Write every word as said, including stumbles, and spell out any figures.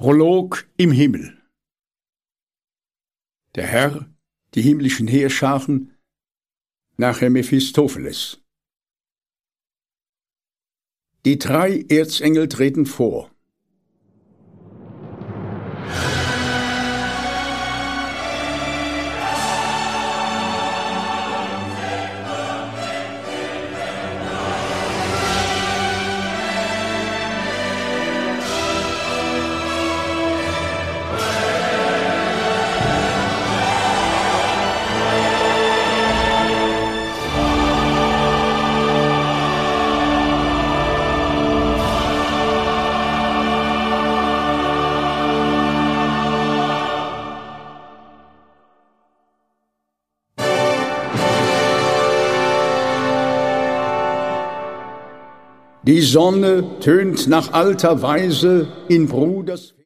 Prolog im Himmel. Der Herr, die himmlischen Heerscharen, nachher Mephistopheles. Die drei Erzengel treten vor. Die Sonne tönt nach alter Weise in Bruders